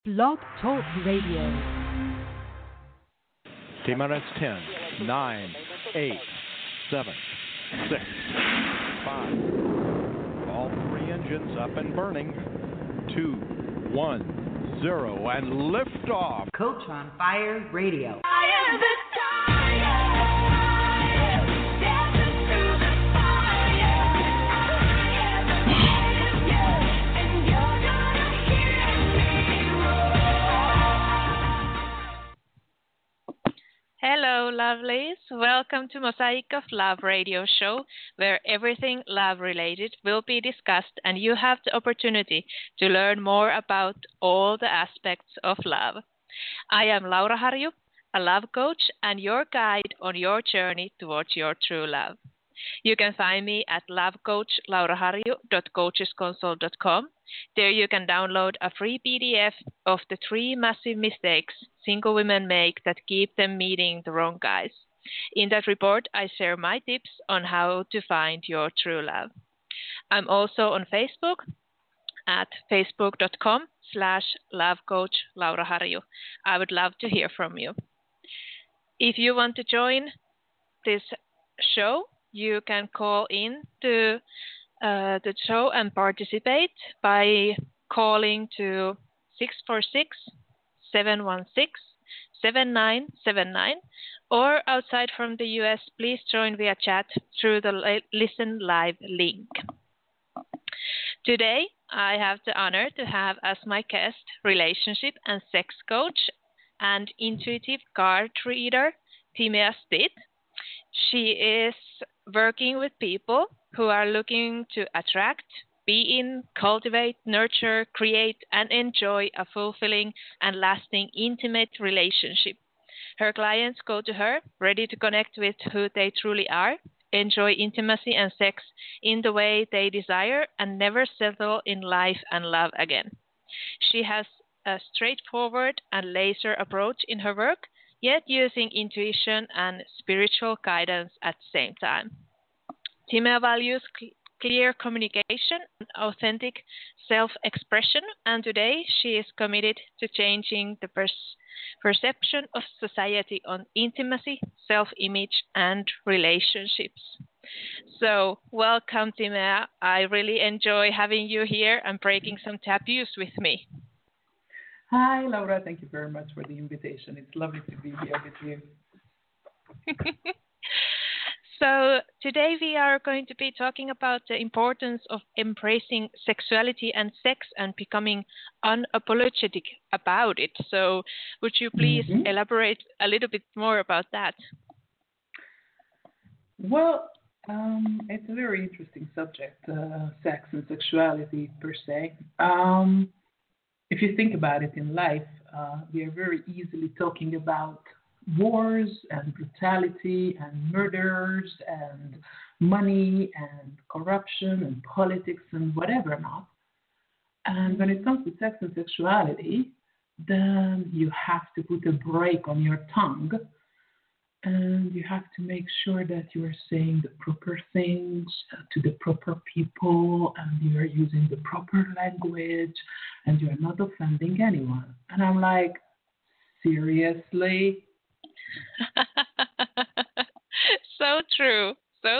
Blog Talk Radio. T-minus 10, 9, 8, 7, 6, 5. All three engines up and burning. 2, 1, 0, and liftoff. Coach on Fire Radio. Hello, lovelies. Welcome to Mosaic of Love radio show, where everything love-related will be discussed and you have the opportunity to learn more about all the aspects of love. I am Laura Harju, a love coach and your guide on your journey towards your true love. You can find me at lovecoachlauraharju.coachesconsole.com. There you can download a free PDF of the 3 massive mistakes single women make that keep them meeting the wrong guys. In that report, I share my tips on how to find your true love. I'm also on Facebook at facebook.com/lovecoachlauraharju. I would love to hear from you. If you want to join this show, you can call in to the show and participate by calling to 646-716-7979, or outside from the US, please join via chat through the Listen Live link. Today, I have the honor to have as my guest relationship and sex coach and intuitive card reader, Timea Stitt. She is working with people who are looking to attract, be in, cultivate, nurture, create, and enjoy a fulfilling and lasting intimate relationship. Her clients go to her ready to connect with who they truly are, enjoy intimacy and sex in the way they desire, and never settle in life and love again. She has a straightforward and laser approach in her work, yet using intuition and spiritual guidance at the same time. Timea values clear communication and authentic self-expression, and today she is committed to changing the perception of society on intimacy, self-image, and relationships. So, welcome, Timea. I really enjoy having you here and breaking some taboos with me. Hi, Laura. Thank you very much for the invitation. It's lovely to be here with you. So today we are going to be talking about the importance of embracing sexuality and sex and becoming unapologetic about it. So would you please elaborate a little bit more about that? Well, it's a very interesting subject, sex and sexuality per se. If you think about it in life, we are very easily talking about wars and brutality and murders and money and corruption and politics and whatever not. And when it comes to sex and sexuality, then you have to put a brake on your tongue and you have to make sure that you are saying the proper things to the proper people and you are using the proper language and you are not offending anyone. And I'm like, seriously? So true.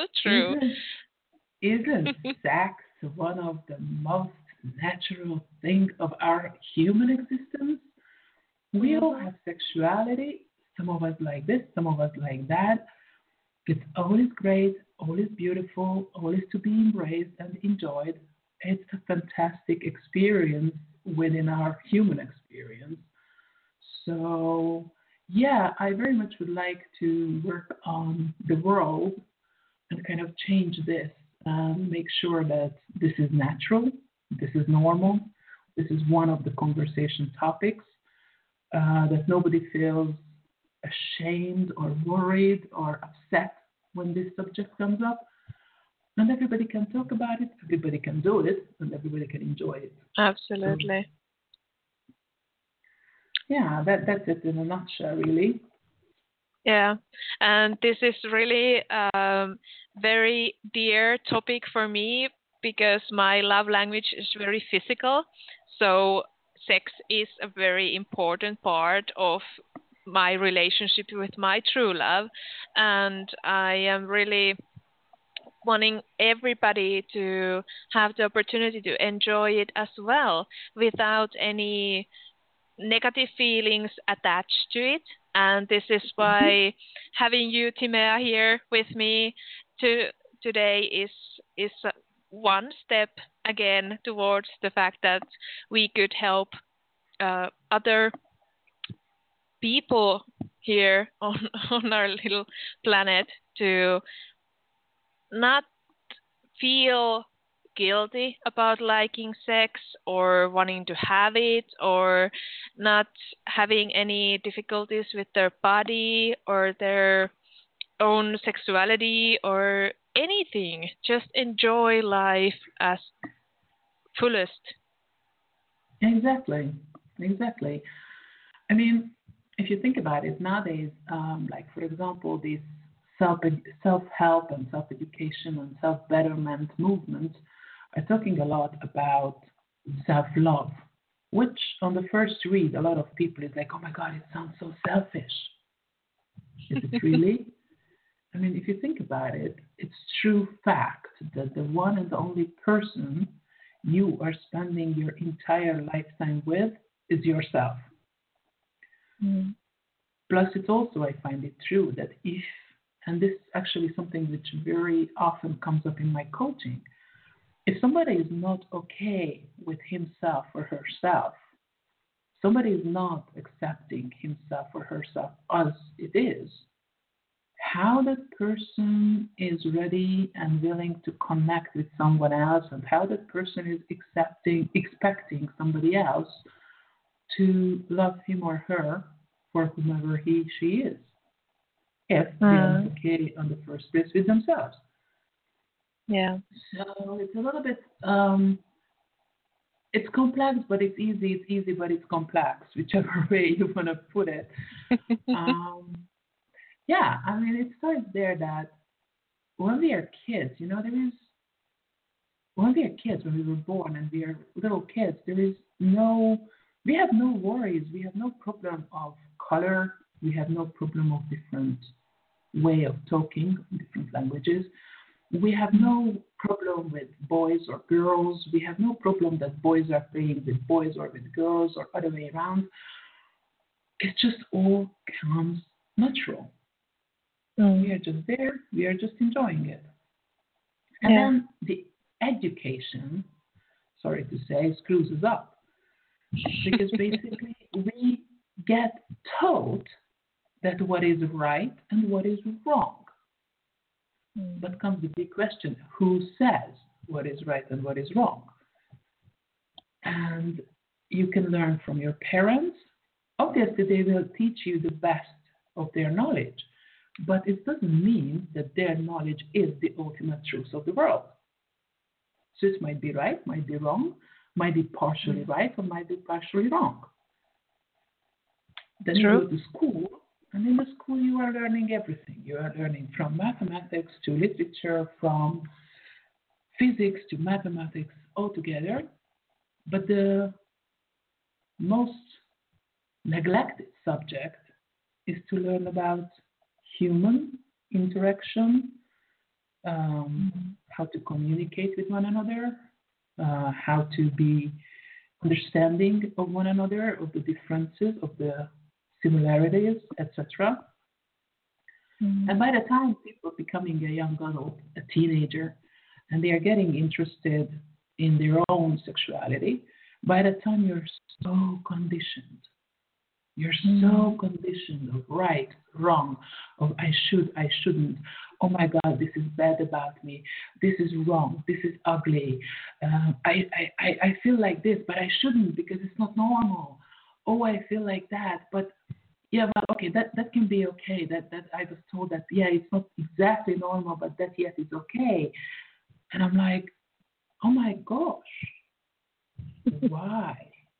Isn't sex one of the most natural things of our human existence? We all have sexuality. Some of us like this, some of us like that. It's always great, always beautiful, always to be embraced and enjoyed. It's a fantastic experience within our human experience. So, yeah, I very much would like to work on the world and kind of change this and make sure that this is natural, this is normal, this is one of the conversation topics, that nobody feels ashamed or worried or upset when this subject comes up. And everybody can talk about it, everybody can do it, and everybody can enjoy it. Absolutely. So, yeah, that's it in a nutshell, really. Yeah, and this is really a very dear topic for me because my love language is very physical. So sex is a very important part of my relationship with my true love, and I am really wanting everybody to have the opportunity to enjoy it as well without any negative feelings attached to it. And this is why having you, Timea, here with me today is one step again towards the fact that we could help other people here on on our little planet to not feel guilty about liking sex or wanting to have it or not having any difficulties with their body or their own sexuality or anything. Just enjoy life as fullest. Exactly. I mean, if you think about it, nowadays, like for example, these self-help and self-education and self-betterment movements are talking a lot about self-love, which on the first read, a lot of people is like, oh my God, it sounds so selfish. Is it really? I mean, if you think about it, it's true fact that the one and the only person you are spending your entire lifetime with is yourself. Mm. Plus, it's also, I find it true that if, and this is actually something which very often comes up in my coaching, if somebody is not okay with himself or herself, somebody is not accepting himself or herself as it is, how that person is ready and willing to connect with someone else and how that person is expecting somebody else to love him or her for whomever she is, if they are not okay on the first place with themselves. Yeah. So it's a little bit, it's complex, but it's easy. It's easy, but it's complex, whichever way you want to put it. Yeah, I mean, it starts there that when we are kids, you know, when we are kids, when we were born and we are little kids, we have no worries. We have no problem of color. We have no problem of different way of talking, different languages. We have no problem with boys or girls. We have no problem that boys are playing with boys or with girls or other way around. It just all comes natural. We are just there. We are just enjoying it. And then the education, sorry to say, screws us up. Because basically we get taught that what is right and what is wrong. But comes the big question, who says what is right and what is wrong? And you can learn from your parents. Obviously, they will teach you the best of their knowledge. But it doesn't mean that their knowledge is the ultimate truth of the world. So it might be right, might be wrong, might be partially right, or might be partially wrong. Then you go to school, and in the school you are learning everything. You are learning from mathematics to literature, from physics to mathematics altogether. But the most neglected subject is to learn about human interaction, how to communicate with one another, how to be understanding of one another, of the differences, of the similarities, etc. And by the time people are becoming a young adult, a teenager, and they are getting interested in their own sexuality, by the time you're so conditioned. You're so conditioned of right, wrong, of I should, I shouldn't. Oh my God, this is bad about me. This is wrong. This is ugly. I feel like this, but I shouldn't because it's not normal. Oh, I feel like that, but yeah, well, okay, that can be okay. That I was told that it's not exactly normal, but that yet is okay. And I'm like, oh my gosh, why?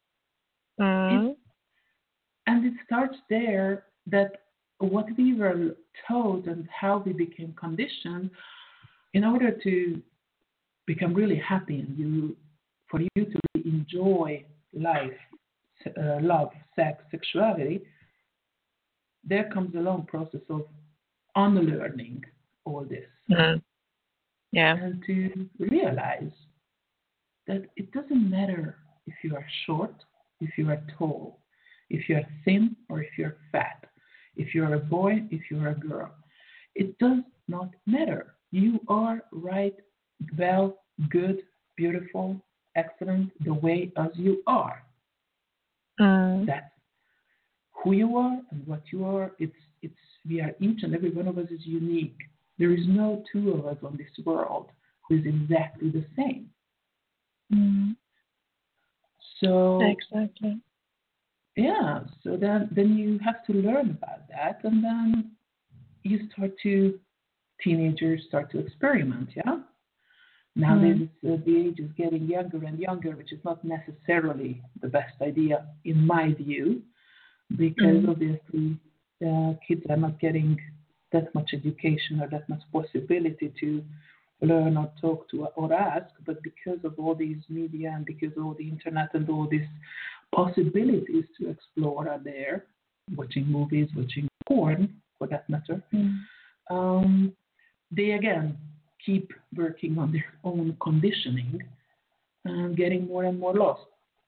And it starts there that what we were taught and how we became conditioned in order to become really happy and for you to really enjoy life love, sex, sexuality, there comes a long process of unlearning all this. Mm. Yeah. And to realize that it doesn't matter if you are short, if you are tall, if you are thin, or if you're fat, if you're a boy, if you're a girl. It does not matter. You are right, well, good, beautiful, excellent, the way as you are. Mm. That's who you are and what you are. It's we are, each and every one of us is unique. There is no two of us on this world who is exactly the same. Mm. So Exactly. yeah, so then you have to learn about that, and then teenagers start to experiment. Yeah. Nowadays, the age is getting younger and younger, which is not necessarily the best idea in my view, because obviously kids are not getting that much education or that much possibility to learn or talk to or ask. But because of all these media and because of all the internet and all these possibilities to explore are there, watching movies, watching porn, for that matter, they again keep working on their own conditioning and getting more and more lost.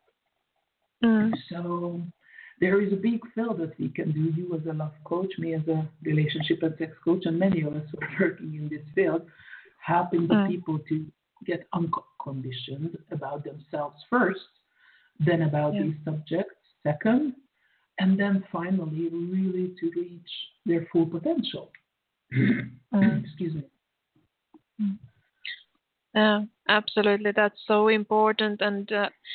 So there is a big field that we can do. You as a love coach, me as a relationship and sex coach, and many of us who are working in this field, helping the people to get unconditioned about themselves first, then about these subjects second, and then finally really to reach their full potential. Excuse me. Yeah, absolutely. That's so important. And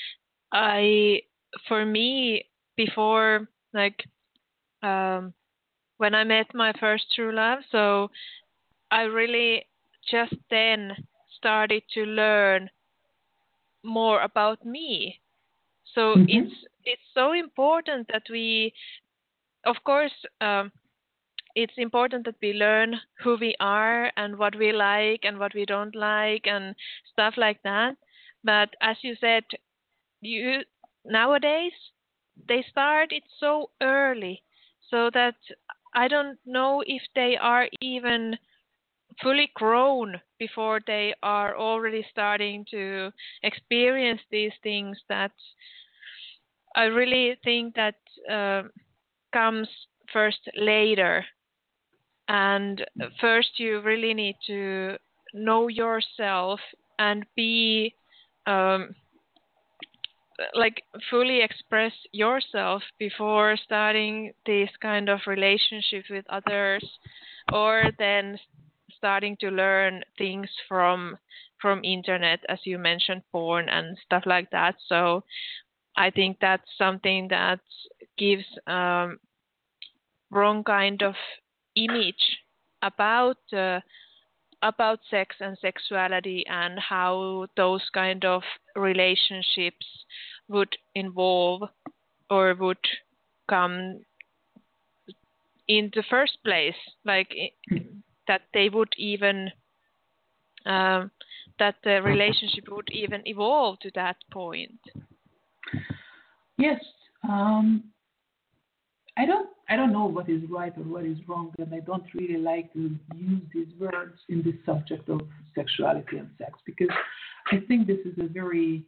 for me, before, like, when I met my first true love, so I really just then started to learn more about me. So it's so important that we, of course, it's important that we learn who we are and what we like and what we don't like and stuff like that. But as you said, nowadays they start it so early, so that I don't know if they are even fully grown before they are already starting to experience these things. That I really think that comes first later. And first you really need to know yourself and be like fully express yourself before starting this kind of relationship with others, or then starting to learn things from internet, as you mentioned, porn and stuff like that. So I think that's something that gives wrong kind of image about sex and sexuality and how those kind of relationships would involve or would come in the first place, like that they would even that the relationship would even evolve to that point. Yes. I don't know what is right or what is wrong, and I don't really like to use these words in this subject of sexuality and sex, because I think this is a very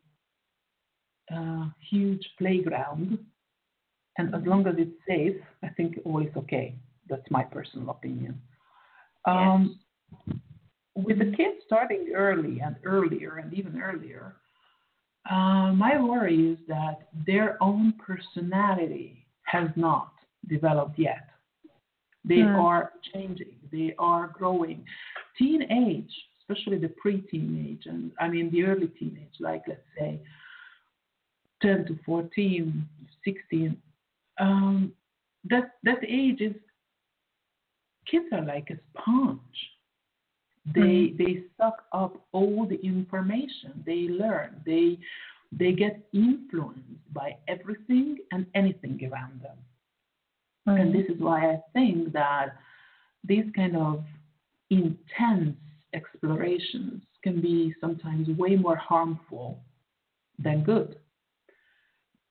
huge playground, and as long as it's safe, I think all is okay. That's my personal opinion. Yes. With the kids starting early and earlier and even earlier, my worry is that their own personality has not developed yet. They are changing. They are growing. Teenage, especially the pre-teenage, and I mean the early teenage, like let's say 10 to 14, 16, that age is, kids are like a sponge. They suck up all the information. They learn. They get influenced by everything and anything around them. And this is why I think that these kind of intense explorations can be sometimes way more harmful than good.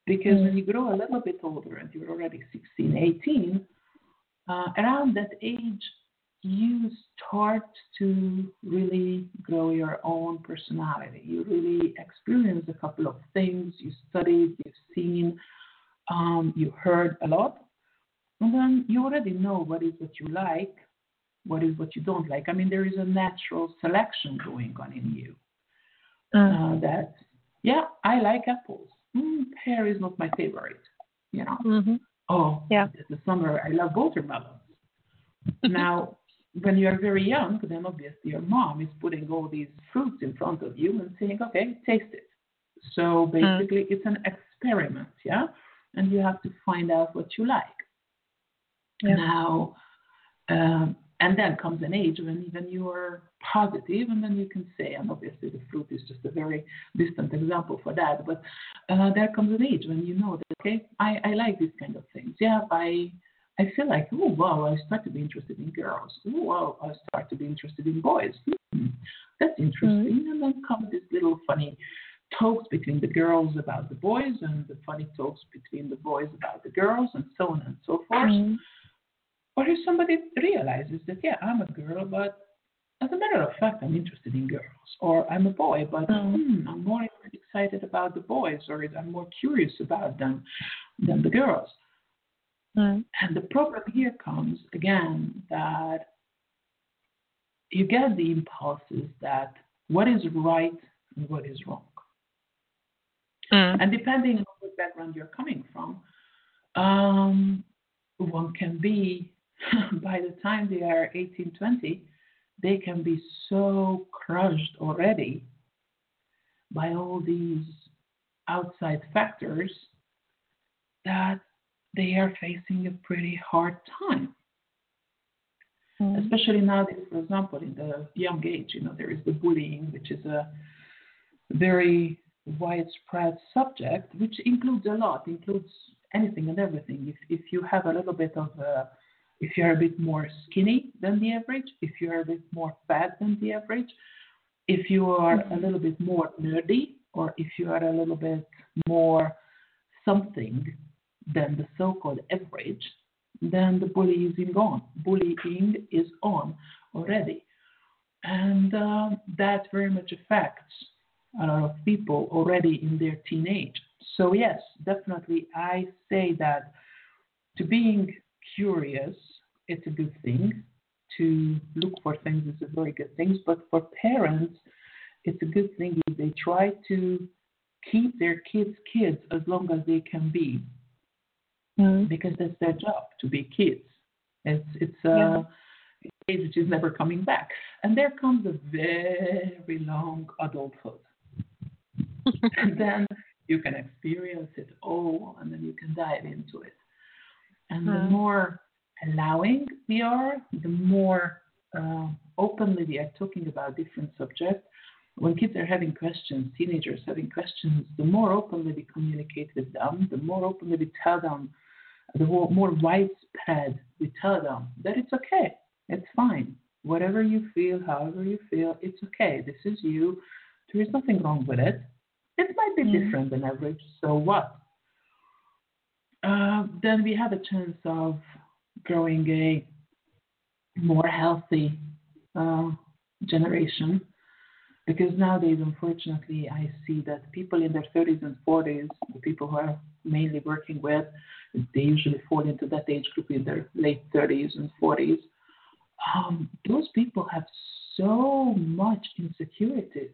Because when you grow a little bit older and you're already 16, 18, around that age, you start to really grow your own personality. You really experience a couple of things. You studied, you've seen, you heard a lot. And then you already know what is what you like, what is what you don't like. I mean, there is a natural selection going on in you. That, yeah, I like apples. Pear is not my favorite, you know. Mm-hmm. Oh, yeah. The summer, I love watermelons. Now, when you are very young, then obviously your mom is putting all these fruits in front of you and saying, okay, taste it. So basically, it's an experiment, yeah? And you have to find out what you like. Yeah. Now, and then comes an age when even you are positive, and then you can say, and obviously the fruit is just a very distant example for that, but there comes an age when you know that, okay, I like these kind of things. Yeah, I feel like, oh, wow, I start to be interested in girls. Oh, wow, I start to be interested in boys. That's interesting. And then comes this little funny talks between the girls about the boys and the funny talks between the boys about the girls and so on and so forth. Or if somebody realizes that, yeah, I'm a girl, but as a matter of fact, I'm interested in girls. Or I'm a boy, but I'm more excited about the boys, or I'm more curious about them than the girls. And the problem here comes, again, that you get the impulses that what is right and what is wrong. And depending on what background you're coming from, one can be, by the time they are 18, 20, they can be so crushed already by all these outside factors that they are facing a pretty hard time. Especially nowadays, for example, in the young age, there is the bullying, which is a very widespread subject, which includes a lot, includes anything and everything. If you have a little bit of if you're a bit more skinny than the average, if you're a bit more fat than the average, if you are a little bit more nerdy, or if you are a little bit more something than the so-called average, then the bullying is on already. And that very much affects a lot of people already in their teenage. So yes, definitely I say that to being curious, it's a good thing. To look for things is a very good thing. But for parents, it's a good thing if they try to keep their kids as long as they can be. Because that's their job, to be kids. It's an age which is never coming back. And there comes a very long adulthood. And then you can experience it all, and then you can dive into it. And the more allowing we are, the more openly we are talking about different subjects. When kids are having questions, teenagers having questions, the more openly we communicate with them, the more openly we tell them, the more widespread we tell them that it's okay, it's fine. Whatever you feel, however you feel, it's okay. This is you. There is nothing wrong with it. It might be different than average, so what? Then we have a chance of growing a more healthy generation. Because nowadays, unfortunately, I see that people in their 30s and 40s, the people who are mainly working with, they usually fall into that age group in their late 30s and 40s. Those people have so much insecurities.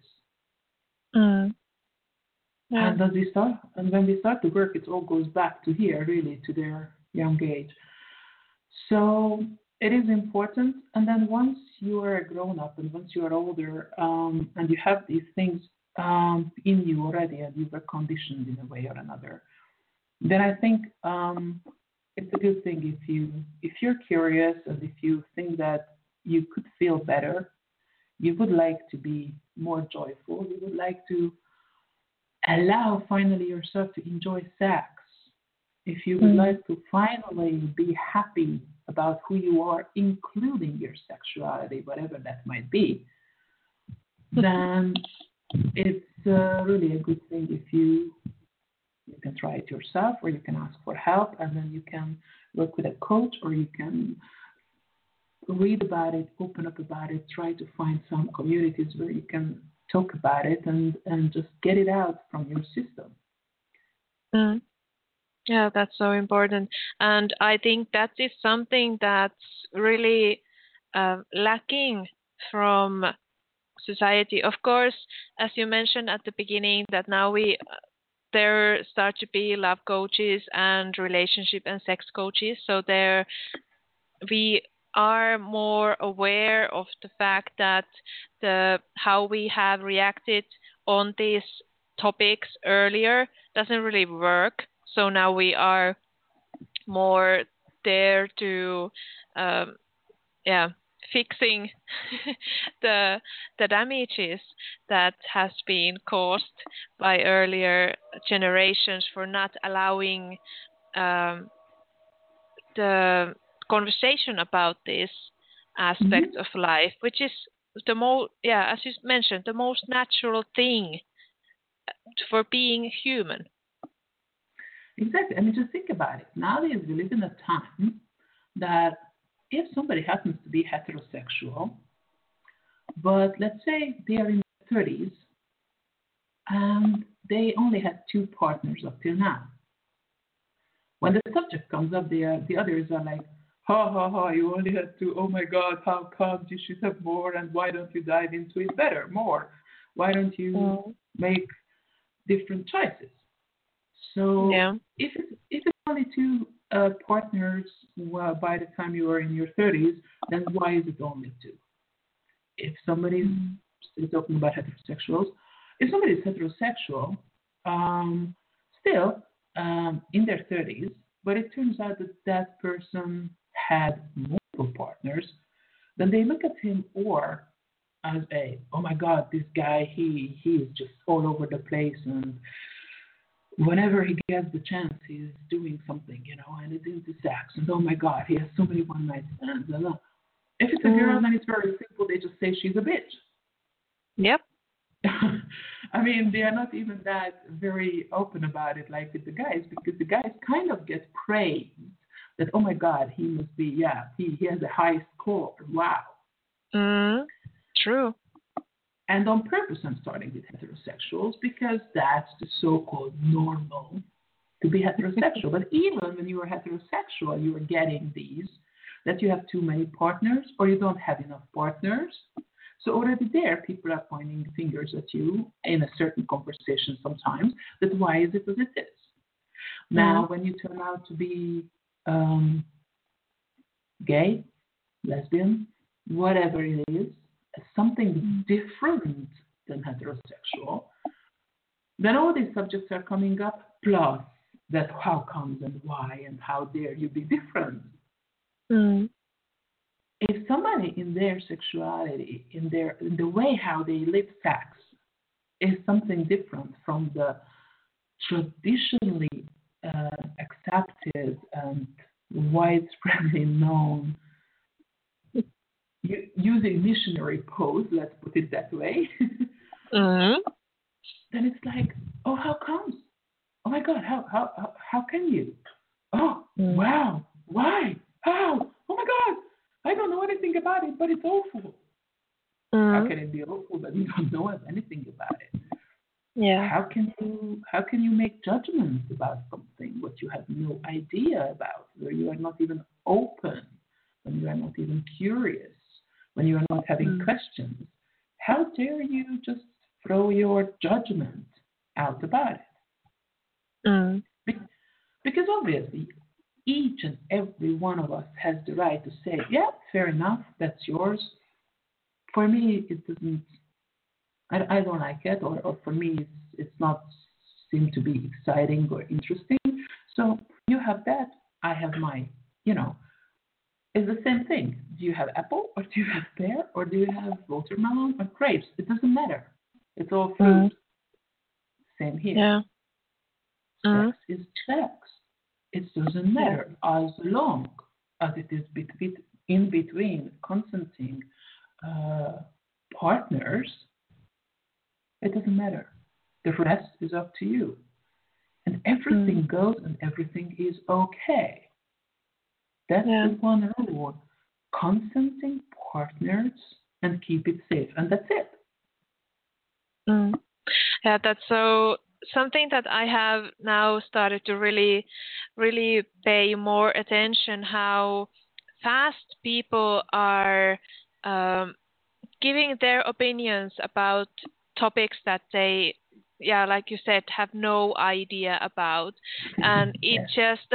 And when we start to work, it all goes back to here, really, to their young age. So it is important. And then once you are a grown-up and once you are older and you have these things in you already and you were conditioned in a way or another, then I think it's a good thing if you're curious and if you think that you could feel better, you would like to be more joyful, you would like to allow finally yourself to enjoy sex, if you would like to finally be happy about who you are, including your sexuality, whatever that might be, then it's really a good thing if you You can try it yourself, or you can ask for help, and then you can work with a coach, or you can read about it, open up about it, try to find some communities where you can talk about it and just get it out from your system. Mm. Yeah, that's so important. And I think that is something that's really lacking from society. Of course, as you mentioned at the beginning, that now there start to be love coaches and relationship and sex coaches. So there we are more aware of the fact that how we have reacted on these topics earlier doesn't really work. So now we are more there to fixing the damages that has been caused by earlier generations for not allowing the conversation about this aspect of life, which is the most, as you mentioned, the most natural thing for being human. Exactly. I mean, just think about it. Nowadays, we live in a time that if somebody happens to be heterosexual, but let's say they are in their 30s and they only had 2 partners up till now. When the subject comes up, the others are like, ha, ha, ha, you only had 2. Oh, my God, how come you should have more? And why don't you dive into it better, more? Why don't you make different choices? So if it's only 2 partners by the time you are in your 30s, then why is it only 2? If somebody's still talking about heterosexuals, if somebody's heterosexual, still in their 30s, but it turns out that that person had multiple partners, then they look at him or as oh my God, this guy, he is just all over the place, and whenever he gets the chance, he's doing something, and it's into sex, and oh my God, he has so many one-night stands. If it's a girl, then it's very simple. They just say she's a bitch. Yep. I mean, they are not even that very open about it like with the guys, because the guys kind of get praised that, oh my God, he must be, he has a high score. Wow. True. And on purpose, I'm starting with heterosexuals because that's the so-called normal to be heterosexual. But even when you are heterosexual, you are getting these, that you have too many partners or you don't have enough partners. So already there, people are pointing fingers at you in a certain conversation sometimes, that why is it as it is? Now, when you turn out to be gay, lesbian, whatever it is, something different than heterosexual, then all these subjects are coming up, plus that how comes and why and how dare you be different. If somebody in their sexuality, in the way how they live sex, is something different from the traditionally accepted and widespreadly known using missionary pose, let's put it that way, then it's like, oh, how comes? Oh my God, how can you? Oh, wow, why? How? Oh my God, I don't know anything about it, but it's awful. How can it be awful that you don't know anything about it? Yeah. How can you make judgments about something what you have no idea about, where you are not even open, when you are not even curious, when you are not having questions? How dare you just throw your judgment out about it? Because obviously, each and every one of us has the right to say, yeah, fair enough, that's yours. For me, it doesn't, I don't like it, or for me, it's not seem to be exciting or interesting. So you have that, I have mine, It's the same thing. Do you have apple, or do you have pear, or do you have watermelon or grapes? It doesn't matter. It's all fruit. Same here. Yeah. Sex is sex. It doesn't matter as long as it is in between consenting partners. It doesn't matter. The rest is up to you. and everything goes and everything is okay. That's the one rule. Consenting partners and keep it safe, and that's it. Yeah, that's so something that I have now started to really, really pay more attention how fast people are giving their opinions about topics that they, like you said, have no idea about, and it just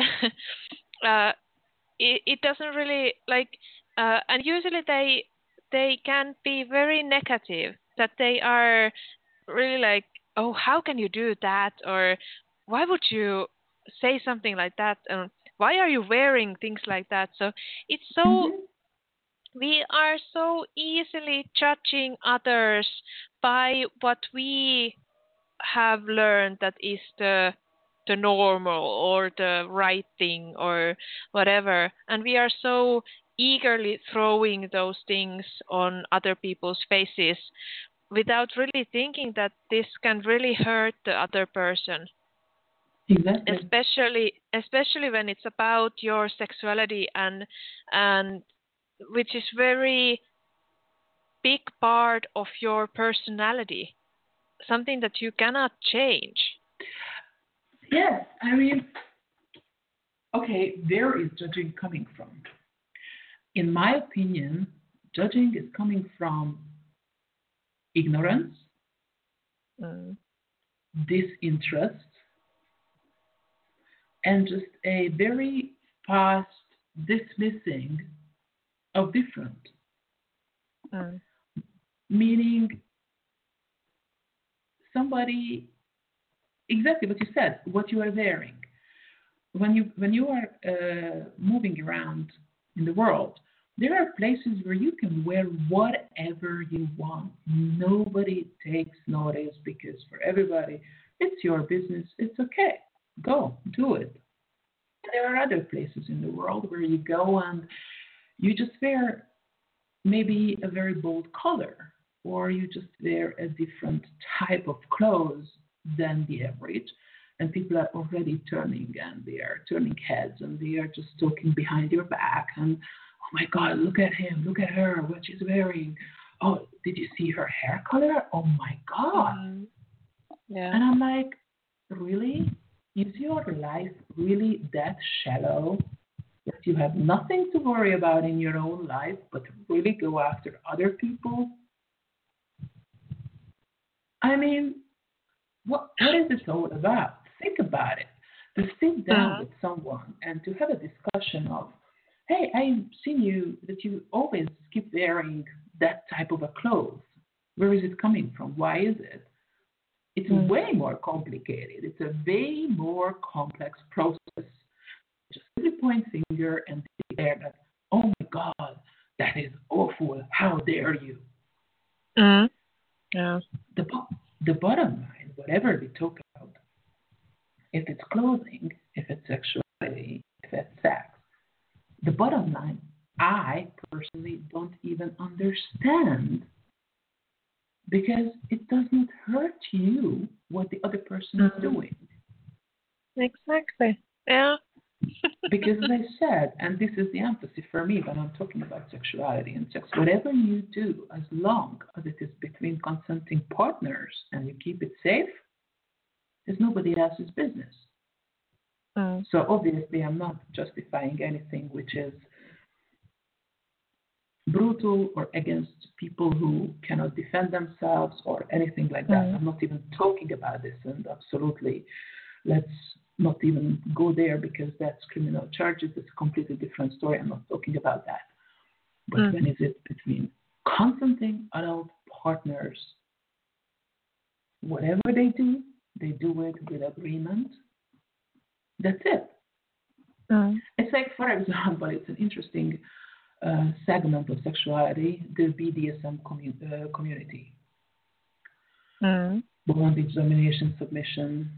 it doesn't really and usually they can be very negative, that they are really like, oh, how can you do that, or why would you say something like that, why are you wearing things like that? So it's so we are so easily judging others by what we have learned that is the normal or the right thing or whatever, and we are so eagerly throwing those things on other people's faces without really thinking that this can really hurt the other person. Exactly. Especially when it's about your sexuality and which is very big part of your personality, something that you cannot change. Yes, I mean, okay, where is judging coming from? In my opinion, judging is coming from ignorance, disinterest, and just a very fast dismissing of different. Meaning somebody, exactly what you said, what you are wearing. When you are moving around in the world, there are places where you can wear whatever you want. Nobody takes notice, because for everybody, it's your business. It's okay. Go, do it. There are other places in the world where you go and you just wear maybe a very bold color, or you just wear a different type of clothes than the average, and people are already turning, and they are turning heads, and they are just talking behind your back, and oh my God, look at him, look at her, what she's wearing. Oh, did you see her hair color? Oh my God. Yeah. And I'm like, really? Is your life really that shallow that you have nothing to worry about in your own life, but really go after other people? I mean, what is it all about? Think about it. To sit down with someone and to have a discussion of, hey, I've seen you that you always keep wearing that type of a clothes. Where is it coming from? Why is it? It's way more complicated. It's a way more complex process. Just really point finger and declare that, oh my God, that is awful. How dare you? Yeah. The bottom line, whatever we talk about, if it's clothing, if it's sexuality, if it's sex, the bottom line, I personally don't even understand, because it does not hurt you what the other person is doing. Exactly. Yeah. Because as I said, and this is the emphasis for me when I'm talking about sexuality and sex, whatever you do, as long as it is between consenting partners and you keep it safe, is nobody else's business. So obviously I'm not justifying anything which is brutal or against people who cannot defend themselves or anything like that. I'm not even talking about this, and absolutely, let's not even go there, because that's criminal charges. It's a completely different story. I'm not talking about that. But when is it between consenting adult partners? Whatever they do it with agreement. That's it. It's like, for example, it's an interesting segment of sexuality, the BDSM community. Bondage, domination, submission,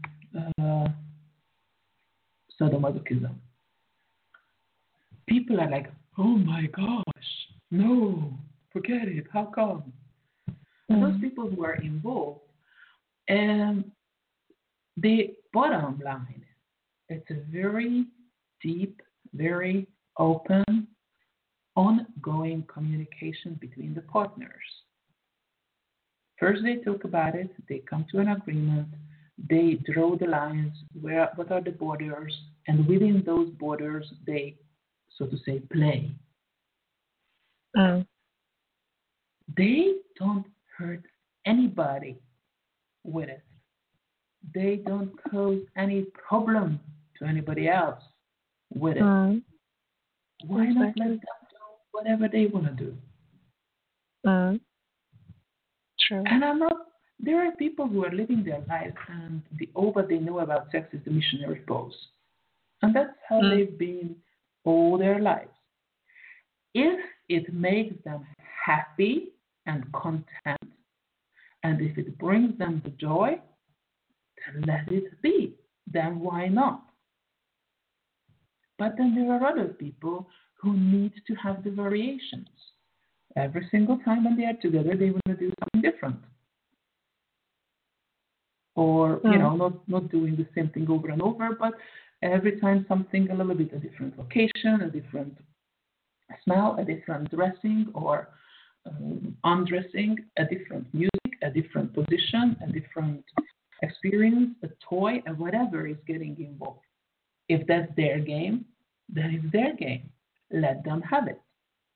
sadomasochism. People are like, oh my gosh, no, forget it, how come? And those people who are involved, they bottom line, it's a very deep, very open, ongoing communication between the partners. First, they talk about it, they come to an agreement, they draw the lines, what are the borders, and within those borders, they, so to say, play. Mm. They don't hurt anybody with it. They don't cause any problem to anybody else with it. Mm. Why not Exactly. let them do whatever they want to do? Mm. True. And there are people who are living their lives and all that they know about sex is the missionary pose. And that's how they've been all their lives. If it makes them happy and content, and if it brings them the joy, then let it be. Then why not? But then there are other people who need to have the variations. Every single time when they are together, they want to do something different. Or, not doing the same thing over and over, but every time something a little bit, a different location, a different smell, a different dressing or undressing, a different music, a different position, a different experience, a toy, and whatever is getting involved. If that's their game, then it's their game. Let them have it.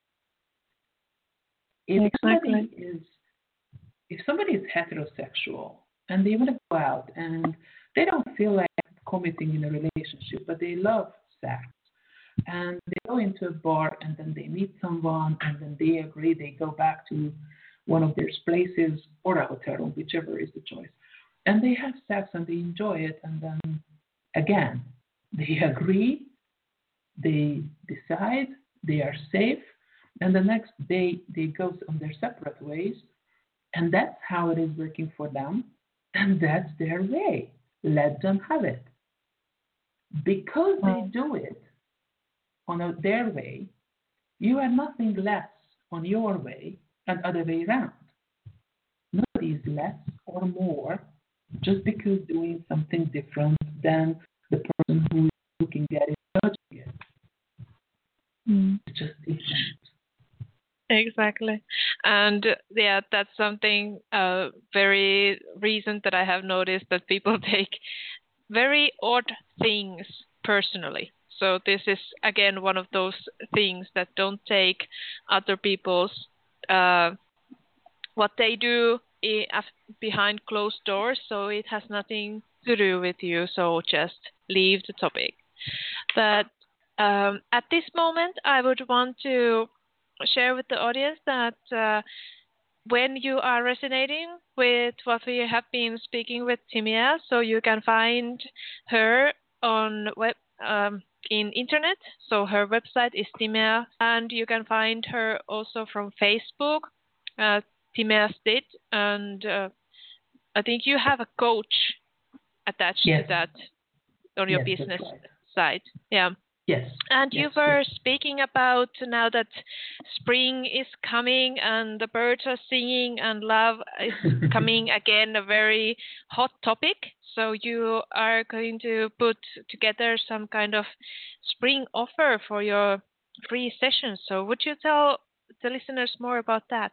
If somebody is heterosexual and they want to go out and they don't feel like committing in a relationship, but they love sex, and they go into a bar and then they meet someone and then they agree, they go back to one of their places or a hotel room, whichever is the choice, and they have sex and they enjoy it, and then again they agree, they decide, they are safe, and the next day they go on their separate ways, and that's how it is working for them, and that's their way. Let them have it. Because they do it on their way, you are nothing less on your way and other way around. Nobody is less or more just because doing something different than the person who is looking at it, judging it. It's just different. Exactly. And that's something very recent that I have noticed, that people take very odd things personally. So this is, again, one of those things that don't take other people's, what they do behind closed doors. So it has nothing to do with you. So just leave the topic. But at this moment, I would want to share with the audience that when you are resonating with what we have been speaking with Timea, so you can find her on in internet. So her website is Timea, and you can find her also from Facebook, Timea Stitt, and I think you have a coach attached to that on your business side. Yeah. Yes. And you were speaking about now that spring is coming and the birds are singing and love is coming again, a very hot topic. So you are going to put together some kind of spring offer for your free session. So would you tell the listeners more about that?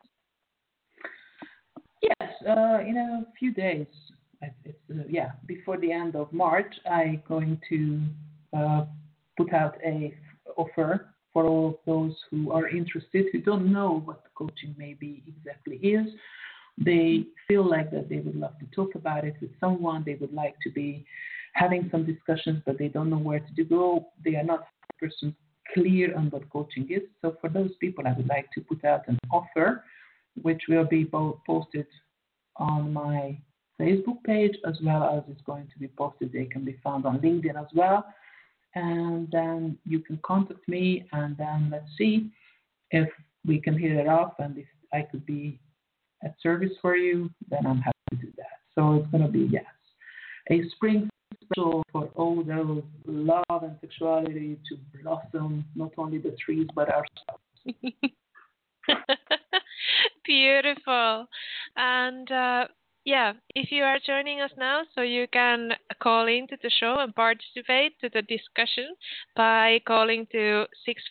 Yes, in a few days, before the end of March, I'm going to put out a offer for all of those who are interested, who don't know what the coaching maybe exactly is. They feel like that they would love to talk about it with someone. They would like to be having some discussions, but they don't know where to go. They are not 100% clear on what coaching is. So for those people, I would like to put out an offer, which will be both posted on my Facebook page, as well as it's going to be posted. They can be found on LinkedIn as well. And then you can contact me, and then let's see if we can hit it off, and if I could be at service for you, then I'm happy to do that. So it's going to be, a spring special for all those love and sexuality to blossom, not only the trees, but ourselves. Beautiful. And yeah, if you are joining us now, so you can call into the show and participate to the discussion by calling to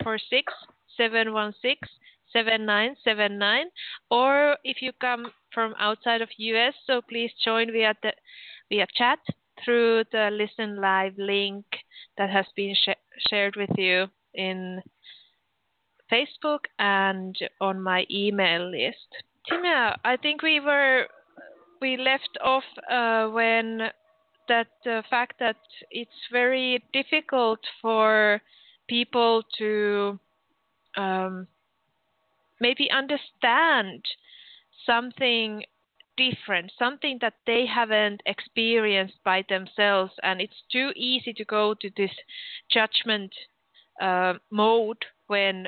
646-716-7979, or if you come from outside of US, so please join via chat through the Listen Live link that has been shared with you in Facebook and on my email list. Timea, I think we left off when that fact that it's very difficult for people to maybe understand something different, something that they haven't experienced by themselves, and it's too easy to go to this judgment mode when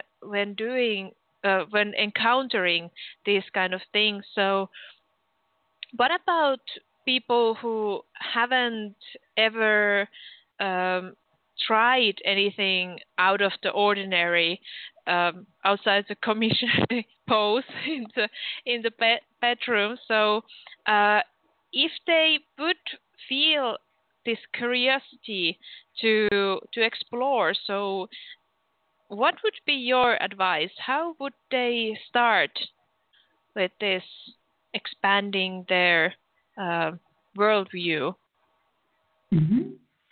encountering these kind of things. So what about people who haven't ever tried anything out of the ordinary, outside the commissionary pose in the bedroom? So if they would feel this curiosity to explore, so what would be your advice? How would they start with this expanding their worldview? Mm-hmm.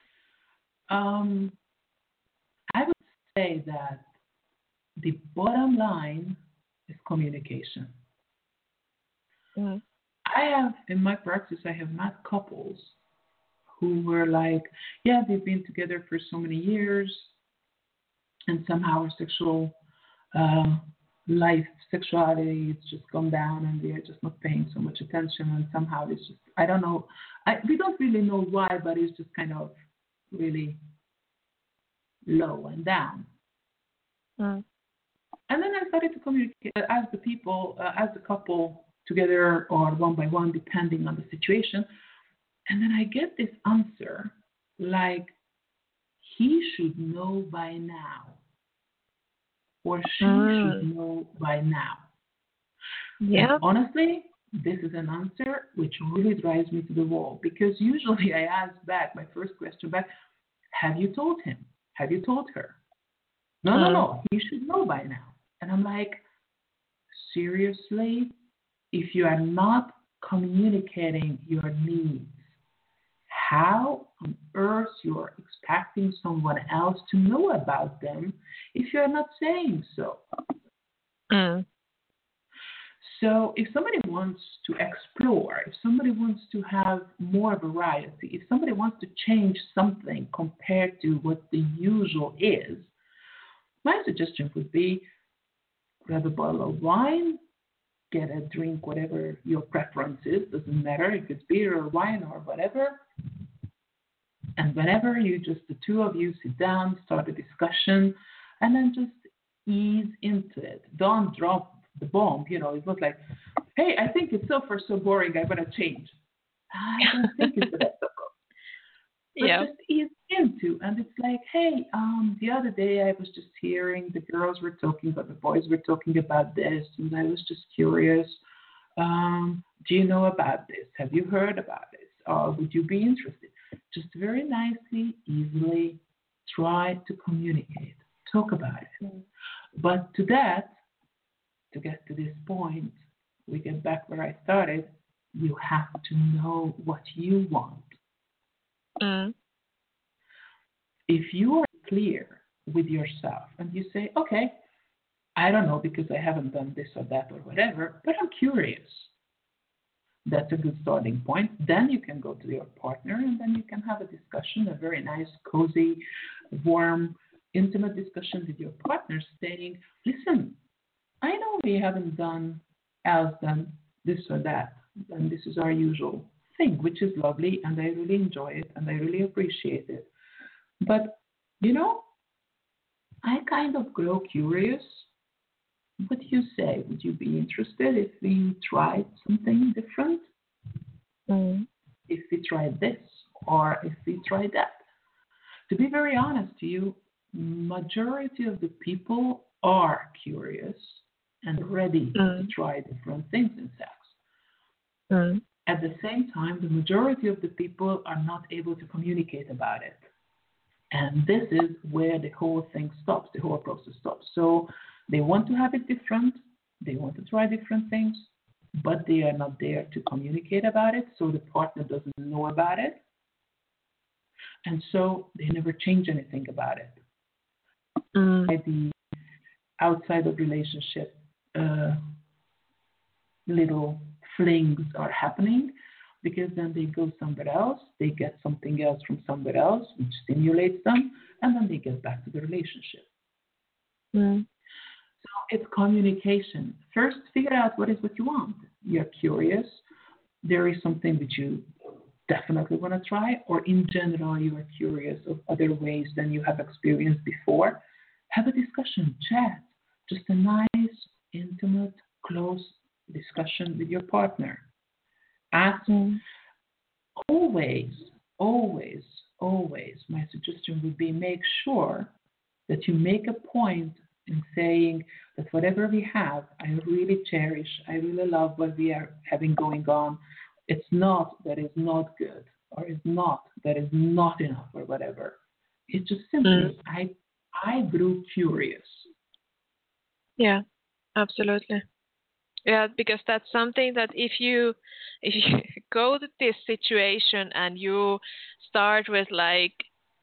I would say that the bottom line is communication. Mm. In my practice, I have met couples who were like, yeah, they've been together for so many years, and somehow our sexual sexuality, it's just gone down, and they're just not paying so much attention, and somehow it's just, I don't know, we don't really know why, but it's just kind of really low and down. Mm. And then I started to communicate as the couple together or one by one, depending on the situation. And then I get this answer like, he should know by now, or she should know by now. Yeah. And honestly, this is an answer which really drives me to the wall, because usually I ask back, my first question back, have you told him? Have you told her? No, he should know by now. And I'm like, seriously? If you are not communicating your needs, how on earth you are expecting someone else to know about them if you are not saying so? Mm. So if somebody wants to explore, if somebody wants to have more variety, if somebody wants to change something compared to what the usual is, my suggestion would be grab a bottle of wine, get a drink, whatever your preference is, doesn't matter if it's beer or wine or whatever. And whenever the two of you sit down, start a discussion, and then just ease into it. Don't drop the bomb. It's not like, hey, I think it's so boring, I'm going to change. I don't think it's the best approach. But just ease into, and it's like, hey, the other day I was just hearing the girls were talking, but the boys were talking about this, and I was just curious. Do you know about this? Have you heard about this? Or would you be interested? Just very nicely, easily try to communicate, talk about it. But to get to this point, we get back where I started. You have to know what you want. Mm. If you are clear with yourself and you say, okay, I don't know because I haven't done this or that or whatever, but I'm curious. That's a good starting point. Then you can go to your partner, and then you can have a discussion, a very nice, cozy, warm, intimate discussion with your partner saying, listen, I know we haven't done else than this or that, and this is our usual thing, which is lovely, and I really enjoy it, and I really appreciate it. But, I kind of grow curious. What do you say? Would you be interested if we tried something different? Mm. If we tried this, or if we tried that? To be very honest to you, majority of the people are curious and ready to try different things in sex. Mm. At the same time, the majority of the people are not able to communicate about it. And this is where the whole thing stops, the whole process stops. So they want to have it different, they want to try different things, but they are not there to communicate about it, so the partner doesn't know about it. And so they never change anything about it. The outside of relationship, little flings are happening because then they go somewhere else, they get something else from somewhere else, which stimulates them, and then they get back to the relationship. So it's communication. First, figure out what you want. You're curious. There is something that you definitely want to try, or in general, you are curious of other ways than you have experienced before. Have a discussion, chat, just a nice, intimate, close discussion with your partner. Ask always, my suggestion would be make sure that you make a point in saying that whatever we have, I really cherish, I really love what we are having going on. It's not that it's not good, or it's not that it's not enough, or whatever. It's just simply, I grew curious. Yeah, absolutely. Yeah, because that's something that if you go to this situation and you start with like,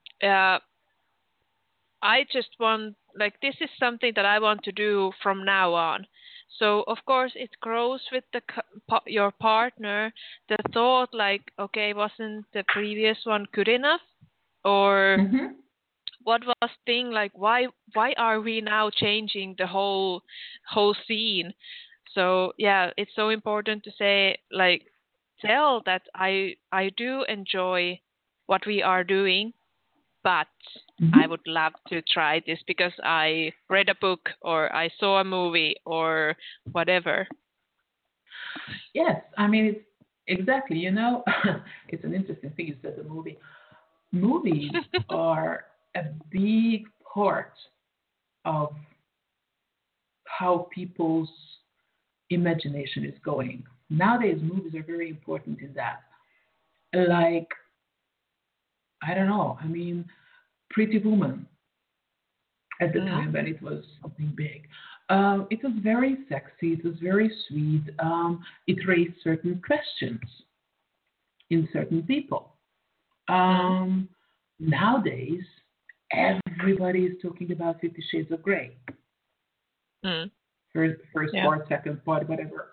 I just want, like, this is something that I want to do from now on. So of course it grows with your partner. The thought like, okay, wasn't the previous one good enough, or what was thing like? Why are we now changing the whole scene? So yeah, it's so important to say, like, tell that I do enjoy what we are doing, but I would love to try this because I read a book or I saw a movie or whatever. Yes, I mean, it's exactly, it's an interesting thing you said, the movie. Movies are a big part of how people's imagination is going. Nowadays, movies are very important in that. Like, I don't know, I mean, Pretty Woman, at the time when it was something big. It was very sexy, it was very sweet. It raised certain questions in certain people. Nowadays, everybody is talking about 50 Shades of Grey. First part, second part, whatever.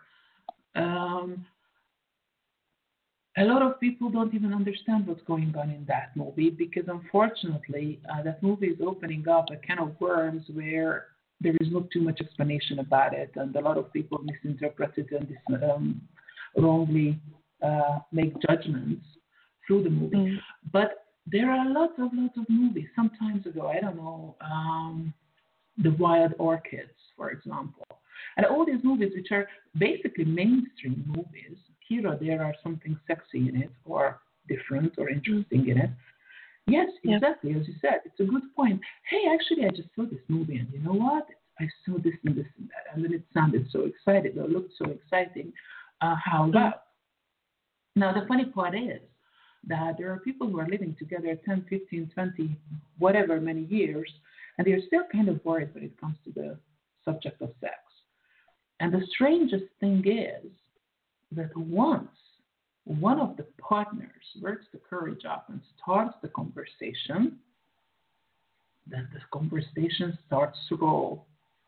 A lot of people don't even understand what's going on in that movie because, unfortunately, that movie is opening up a can of worms where there is not too much explanation about it, and a lot of people misinterpret it and wrongly make judgments through the movie. But there are lots of movies. Some time ago, I don't know, The Wild Orchids, for example. And all these movies, which are basically mainstream movies, here or there are something sexy in it, or different, or interesting in it. Yes, exactly, as you said, it's a good point. Hey, actually, I just saw this movie, and you know what? I saw this and this and that, and then it sounded so exciting, or looked so exciting. How about? Now, the funny part is that there are people who are living together 10, 15, 20, whatever, many years, and they're still kind of worried when it comes to the subject of sex. And the strangest thing is that once one of the partners works the courage up and starts the conversation, then the conversation starts to roll.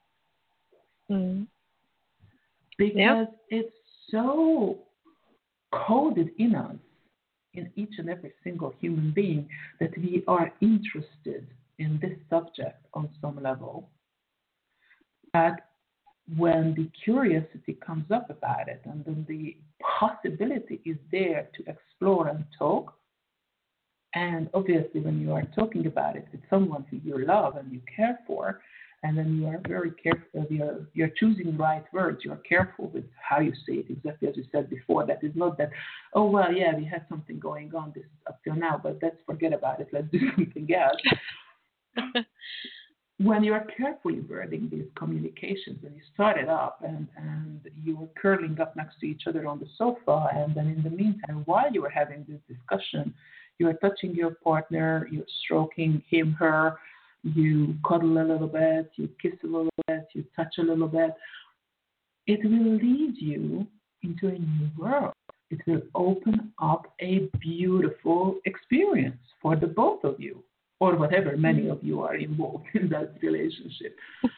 Because it's so coded in us, in each and every single human being, that we are interested in this subject on some level. That when the curiosity comes up about it, and then the possibility is there to explore and talk, and obviously when you are talking about it with someone who you love and you care for, and then you are very careful, you're choosing the right words, you're careful with how you say it, exactly as you said before. That is not that, oh, well, yeah, we had something going on this up till now, but let's forget about it, let's do something else. when you are carefully wording these communications, when you start it up and you were curling up next to each other on the sofa, and then in the meantime, while you were having this discussion, you are touching your partner, you're stroking him, her, you cuddle a little bit, you kiss a little bit, you touch a little bit. It will lead you into a new world. It will open up a beautiful experience for the both of you, or whatever many of you are involved in that relationship.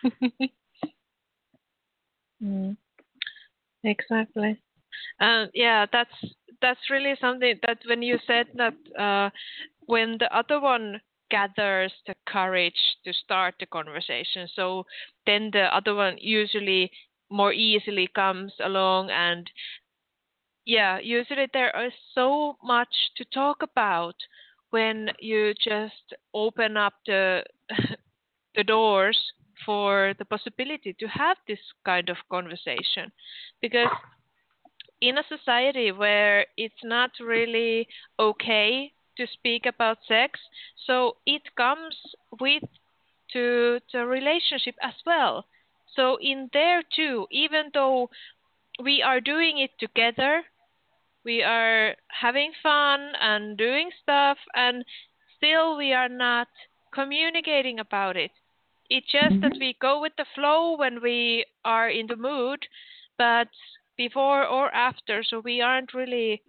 Exactly. Yeah, that's really something that when you said that when the other one gathers the courage to start the conversation, so then the other one usually more easily comes along, and yeah, usually there is so much to talk about when you just open up the the doors for the possibility to have this kind of conversation. Because in a society where it's not really okay to speak about sex, so it comes with to the relationship as well. So in there too, even though we are doing it together, we are having fun and doing stuff, and still we are not communicating about it. It's just that we go with the flow when we are in the mood, but before or after, so we aren't really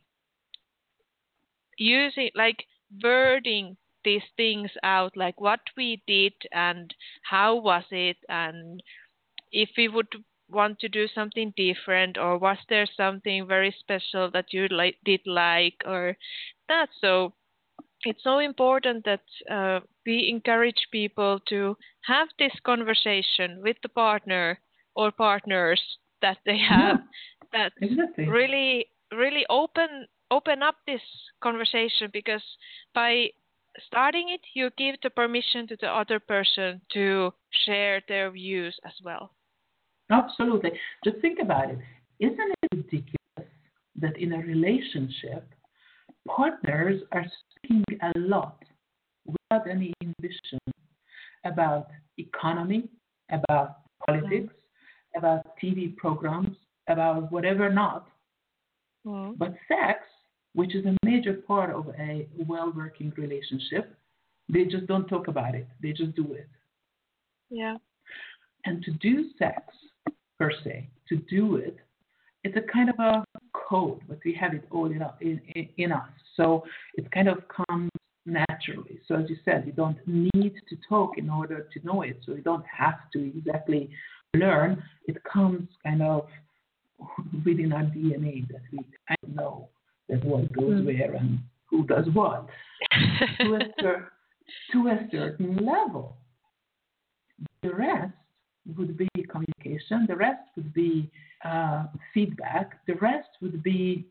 using, like, wording these things out, like what we did and how was it, and if we would want to do something different, or was there something very special that you did like, or that. So it's so important that we encourage people to have this conversation with the partner or partners that they have, that Exactly. really open up this conversation, because by starting it, you give the permission to the other person to share their views as well. Absolutely. Just think about it. Isn't it ridiculous that in a relationship, partners are speaking a lot without any inhibition about economy, about politics, about TV programs, about whatever not. But sex, which is a major part of a well-working relationship, they just don't talk about it. They just do it. Yeah. And to do sex, per se, to do it, it's a kind of a code, but we have it all in us. So it kind of comes naturally. So as you said, you don't need to talk in order to know it. So you don't have to exactly learn. It comes kind of within our DNA that we kind of know that what goes where and who does what to a certain level. The rest would be communication. The rest would be feedback. The rest would be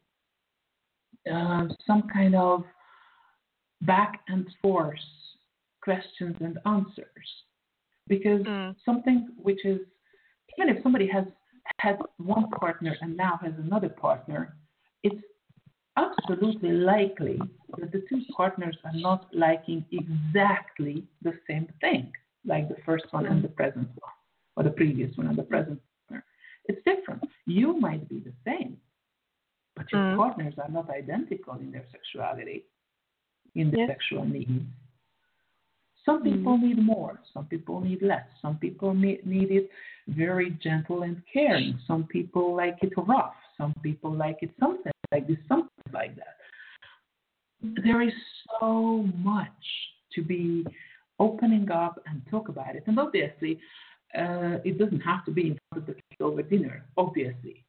some kind of back and forth questions and answers. Because something which is, even if somebody has had one partner and now has another partner, it's absolutely likely that the two partners are not liking exactly the same thing, like the first one and the present one, or the previous one and the present partner. It's different. You might be the same, but your partners are not identical in their sexuality, in their sexual needs. Some people need more. Some people need less. Some people need it very gentle and caring. Some people like it rough. Some people like it something like this, something like that. There is so much to be opening up and talk about it. And obviously, it doesn't have to be in front of the kids over dinner, obviously.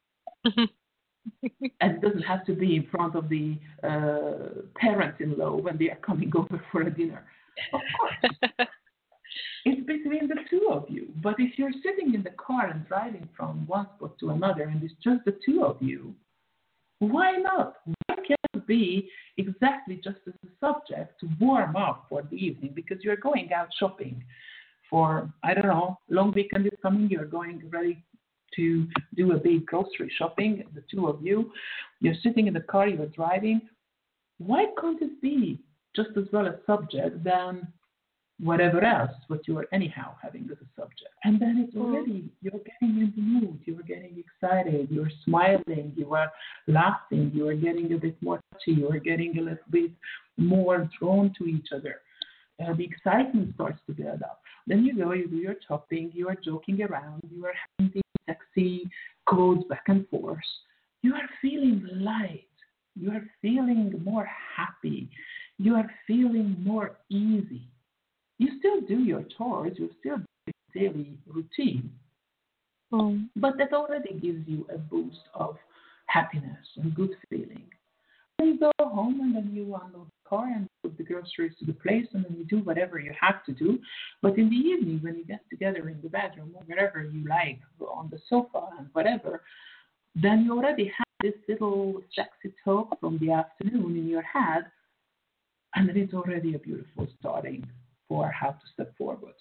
And it doesn't have to be in front of the parents-in-law when they are coming over for a dinner. Of course. It's between the two of you. But if you're sitting in the car and driving from one spot to another and it's just the two of you, why not? Why can't it be exactly just as a subject to warm up for the evening? Because you're going out shopping for, I don't know, long weekend is coming, you're going ready to do a big grocery shopping, the two of you. You're sitting in the car, you're driving. Why can't it be just as well a subject than whatever else, what you are anyhow having as a subject. And then it's already, you're getting in the mood, you're getting excited, you're smiling, you are laughing, you are getting a bit more touchy, you are getting a little bit more drawn to each other. The excitement starts to build up. Then you go, you do your shopping, you are joking around, you are having these sexy codes back and forth. You are feeling light. You are feeling more happy. You are feeling more easy. You still do your chores, you still do your daily routine, but that already gives you a boost of happiness and good feeling. Then you go home and then you unload the car and put the groceries to the place and then you do whatever you have to do. But in the evening, when you get together in the bedroom or wherever you like, on the sofa and whatever, then you already have this little sexy talk from the afternoon in your head, and it's already a beautiful starting for how to step forward.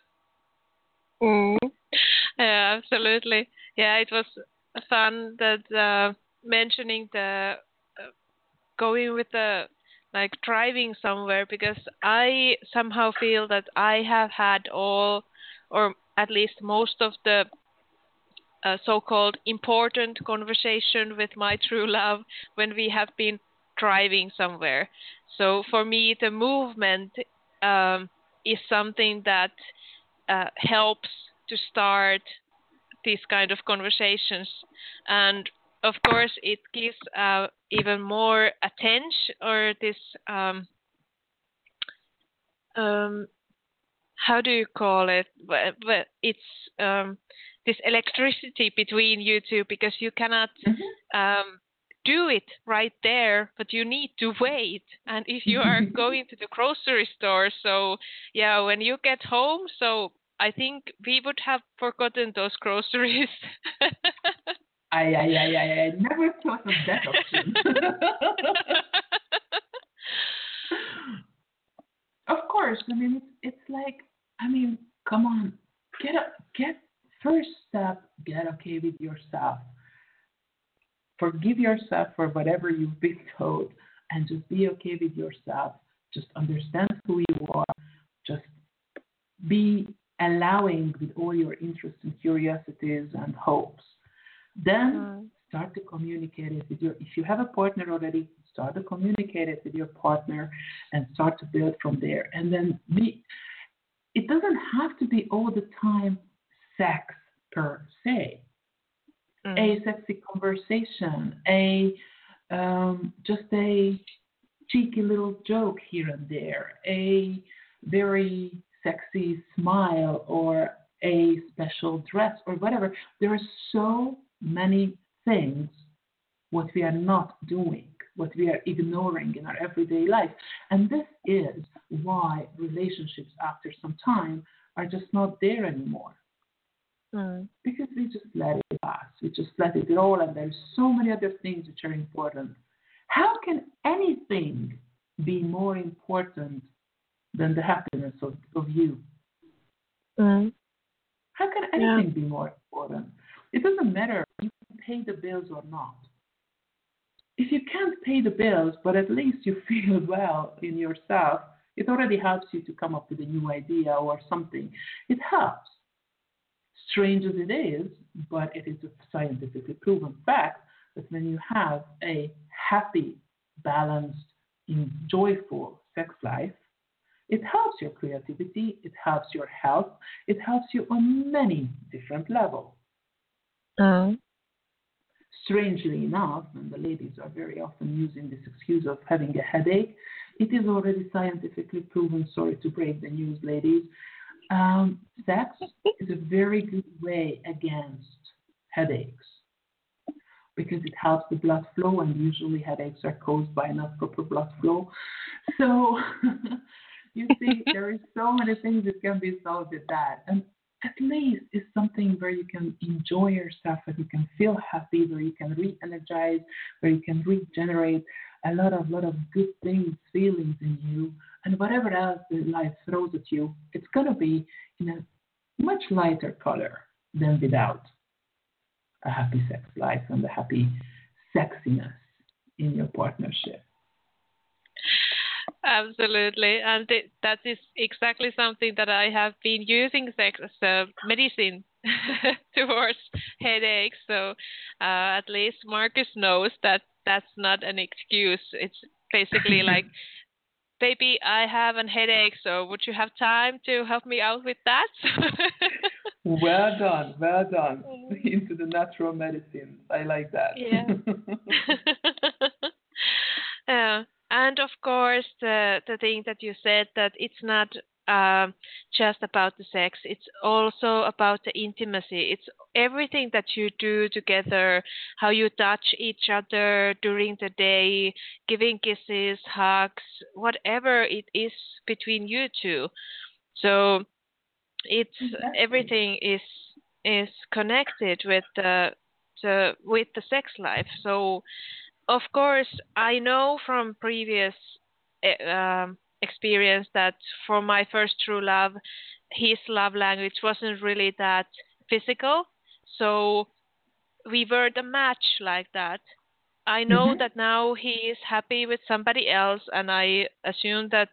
Yeah, absolutely. Yeah, it was fun that mentioning the going with the like driving somewhere, because I somehow feel that I have had all, or at least most of the so-called important conversation with my true love when we have been driving somewhere. So for me, the movement is something that helps to start these kind of conversations. And of course, it gives even more attention, or this, how do you call it? But it's this electricity between you two, because you cannot do it right there, but you need to wait. And if you are going to the grocery store, so yeah, when you get home, so I think we would have forgotten those groceries. I never thought of that option. Of course, I mean, it's like, I mean, come on, get first step, get okay with yourself. Forgive yourself for whatever you've been told, and just be okay with yourself. Just understand who you are. Just be allowing with all your interests and curiosities and hopes. Then start to communicate it with if you have a partner already, start to communicate it with your partner and start to build from there. And then it doesn't have to be all the time sex per se. A sexy conversation, just a cheeky little joke here and there, a very sexy smile, or a special dress, or whatever. There are so many things what we are not doing, what we are ignoring in our everyday life. And this is why relationships after some time are just not there anymore. Because we just let it pass. We just let it roll, and there's so many other things which are important. How can anything be more important than the happiness of you? How can anything be more important? It doesn't matter if you can pay the bills or not. If you can't pay the bills, but at least you feel well in yourself, it already helps you to come up with a new idea or something. It helps. Strange as it is, but it is a scientifically proven fact that when you have a happy, balanced, joyful sex life, it helps your creativity, it helps your health, it helps you on many different levels. Strangely enough, and the ladies are very often using this excuse of having a headache, it is already scientifically proven, sorry to break the news, ladies, sex is a very good way against headaches, because it helps the blood flow, and usually headaches are caused by not proper blood flow. So you see, there is so many things that can be solved with that. And at least it's something where you can enjoy yourself, where you can feel happy, where you can re-energize, where you can regenerate a lot of good things, feelings in you, and whatever else the life throws at you, it's going to be in a much lighter color than without a happy sex life and a happy sexiness in your partnership. Absolutely, and that is exactly something that I have been using sex as a medicine towards headaches. So at least Marcus knows that that's not an excuse. It's basically like, baby, I have a headache, so would you have time to help me out with that? Well done, well done. Into the natural medicine. I like that. Yeah. And of course, the thing that you said, that it's not just about the sex, it's also about the intimacy. It's everything that you do together, how you touch each other during the day, giving kisses, hugs, whatever it is between you two. So it's Exactly. everything is connected with the sex life. So of course, I know from previous experience that for my first true love, his love language wasn't really that physical. So we were the match like that. I know Hmm. that now he is happy with somebody else, and I assume that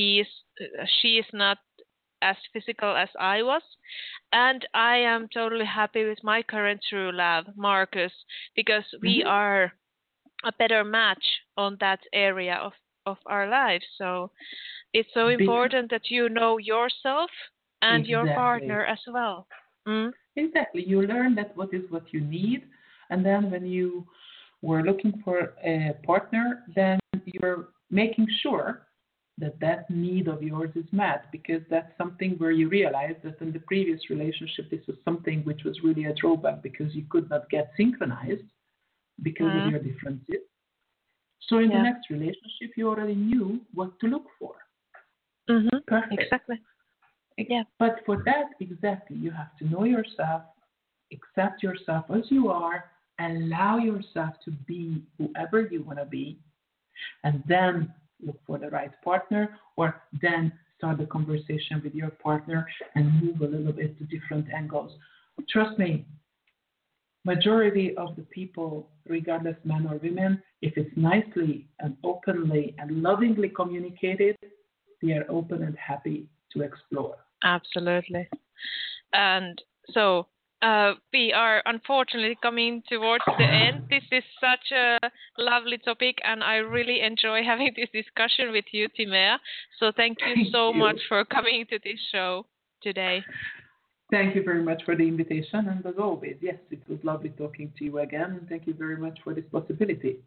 she is not as physical as I was. And I am totally happy with my current true love, Marcus, because we Hmm. are a better match on that area of our lives. So it's so Because important that you know yourself and your exactly. partner as well. Mm? Exactly. You learn that what is what you need, and then when you were looking for a partner, then you're making sure that that need of yours is met, because that's something where you realize that in the previous relationship this was something which was really a drawback because you could not get synchronized because of Mm. your differences. So in the Yeah. next relationship you already knew what to look for. Mhm. Perfect. Exactly. Yeah. But for that, exactly, you have to know yourself, accept yourself as you are, allow yourself to be whoever you want to be, and then look for the right partner, or then start the conversation with your partner and move a little bit to different angles. Trust me, majority of the people, regardless men or women, if it's nicely and openly and lovingly communicated, they are open and happy to explore. Absolutely. And so we are unfortunately coming towards the end. This is such a lovely topic, and I really enjoy having this discussion with you, Timea. So thank you Thank so much you. for coming to this show today. Thank you very much for the invitation. And as always, yes, it was lovely talking to you again. And thank you very much for this possibility.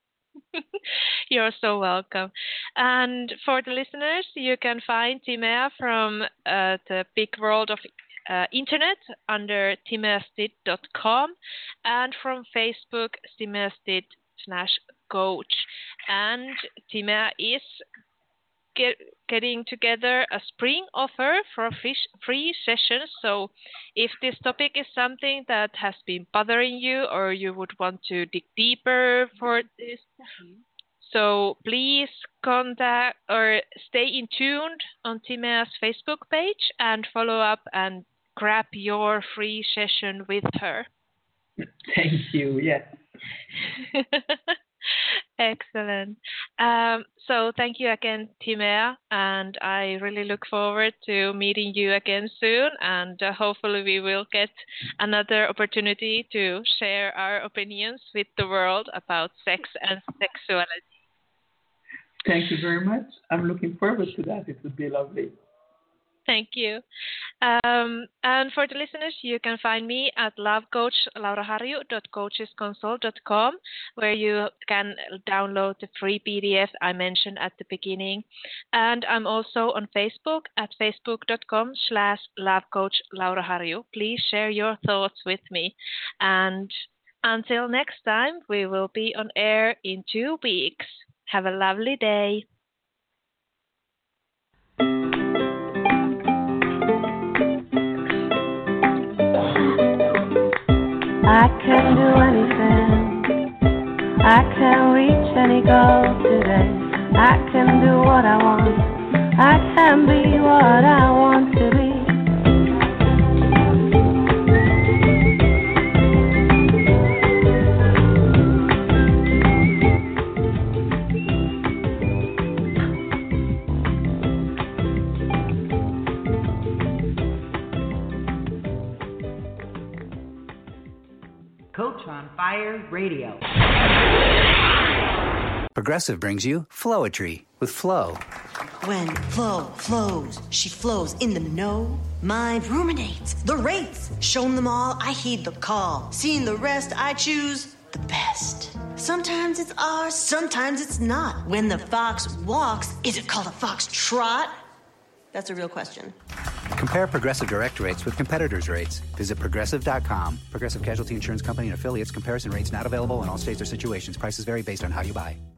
You're so welcome. And for the listeners, you can find Timea from the big world of internet under timeastit.com, and from Facebook, timeastit/coach. And Timea is get, getting together a spring offer for free sessions. So if this topic is something that has been bothering you, or you would want to dig deeper for this, so please contact or stay in tuned on Timea's Facebook page and follow up and grab your free session with her. Thank you. Yes. Excellent. So thank you again, Timea, and I really look forward to meeting you again soon. And hopefully, we will get another opportunity to share our opinions with the world about sex and sexuality. Thank you very much. I'm looking forward to that. It would be lovely. Thank you. And for the listeners, you can find me at lovecoachlauraharju.coachesconsult.com, where you can download the free PDF I mentioned at the beginning. And I'm also on Facebook at facebook.com/lovecoachlauraharju. Please share your thoughts with me. And until next time, we will be on air in 2 weeks. Have a lovely day. I can do anything. I can reach any goal today. I can do what I want. I can be what I want to be. Coach on Fire Radio. Progressive brings you Flowetry with Flo. When Flo flows, she flows in the know. Mind ruminates the rates. Shown them all, I heed the call. Seeing the rest, I choose the best. Sometimes it's ours, sometimes it's not. When the fox walks, is it called a fox trot? That's a real question. Compare Progressive Direct rates with competitors' rates. Visit Progressive.com. Progressive Casualty Insurance Company and affiliates. Comparison rates not available in all states or situations. Prices vary based on how you buy.